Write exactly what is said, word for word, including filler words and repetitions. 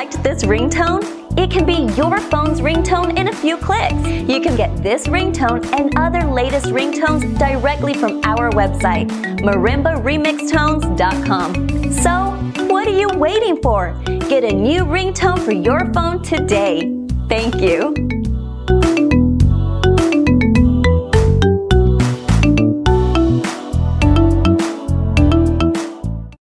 liked this ringtone? It can be your phone's ringtone in a few clicks. You can get this ringtone and other latest ringtones directly from our website, marimba remix tones dot com. So, what are you waiting for? Get a new ringtone for your phone today. Thank you.